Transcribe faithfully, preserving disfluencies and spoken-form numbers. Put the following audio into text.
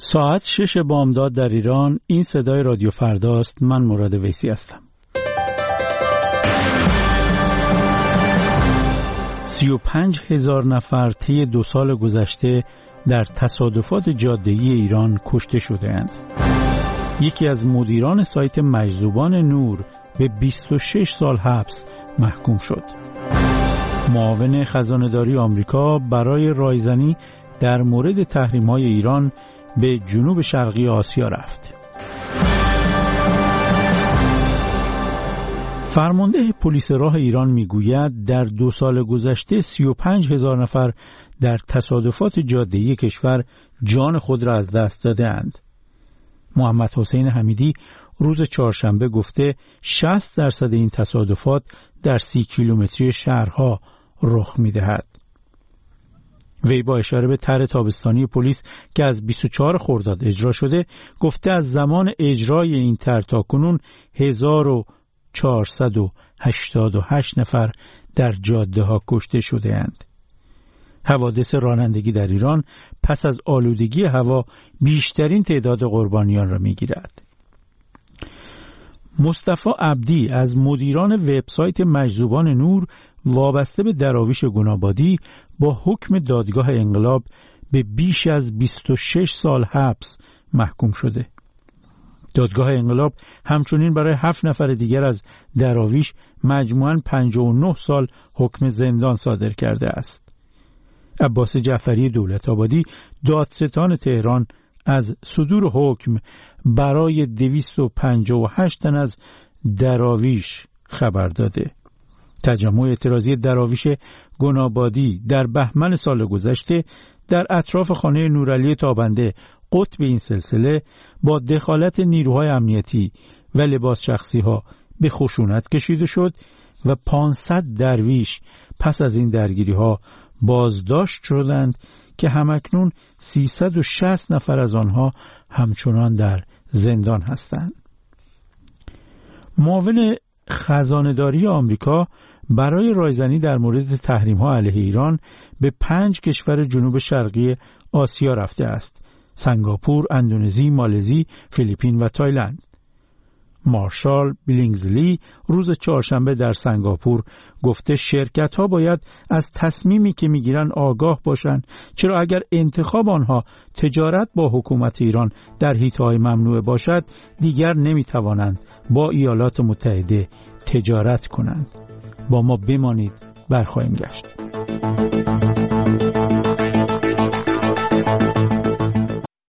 ساعت شش بامداد در ایران. این صدای رادیو فرداست. من مراد ویسی هستم. سی و پنج هزار نفر طی دو سال گذشته در تصادفات جاده‌ای ایران کشته شده‌اند. یکی از مدیران سایت مجذوبان نور به بیست و شش سال حبس محکوم شد. معاون خزانه‌داری آمریکا برای رایزنی در مورد تحریم‌های ایران به جنوب شرقی آسیا رفت. فرمانده پلیس راه ایران میگوید در دو سال گذشته سی و پنج هزار نفر در تصادفات جاده‌ای کشور جان خود را از دست داده‌اند. محمد حسین حمیدی روز چهارشنبه گفته شصت درصد این تصادفات در سی کیلومتری شهرها رخ می‌دهد. وی با اشاره به طرح تابستانی پلیس که از بیست و چهارم خرداد اجرا شده گفته از زمان اجرای این طرح تاکنون هزار و چهارصد و هشتاد و هشت نفر در جاده ها کشته شده اند. حوادث رانندگی در ایران پس از آلودگی هوا بیشترین تعداد قربانیان را می گیرد. مصطفی عبدی از مدیران وبسایت مجذوبان نور وابسته به دراویش گنابادی با حکم دادگاه انقلاب به بیش از بیست و شش سال حبس محکوم شده. دادگاه انقلاب همچنین برای هفت نفر دیگر از دراویش مجموعاً پنجاه و نه سال حکم زندان صادر کرده است. عباس جعفری دولت‌آبادی دادستان تهران از صدور حکم برای دویست و پنجاه و هشت تن از دراویش خبر داده. تجمع اعتراضی دراویش گنابادی در بهمن سال گذشته در اطراف خانه نورعلی تابنده قطب این سلسله با دخالت نیروهای امنیتی و لباس شخصی ها به خشونت کشیده شد و پانصد درویش پس از این درگیری ها بازداشت شدند که همکنون سیصد و شصت نفر از آنها همچنان در زندان هستند. معاون خزانه‌داری آمریکا برای رایزنی در مورد تحریم‌ها علیه ایران به پنج کشور جنوب شرقی آسیا رفته است: سنگاپور، اندونزی، مالزی، فیلیپین و تایلند. مارشال بیلینگزلی روز چهارشنبه در سنگاپور گفته شرکت‌ها باید از تصمیمی که می‌گیرن آگاه باشند، چرا اگر انتخاب آنها تجارت با حکومت ایران در حیطه‌های ممنوع باشد دیگر نمی‌توانند با ایالات متحده تجارت کنند. با ما بمانید، برخواهیم گشت.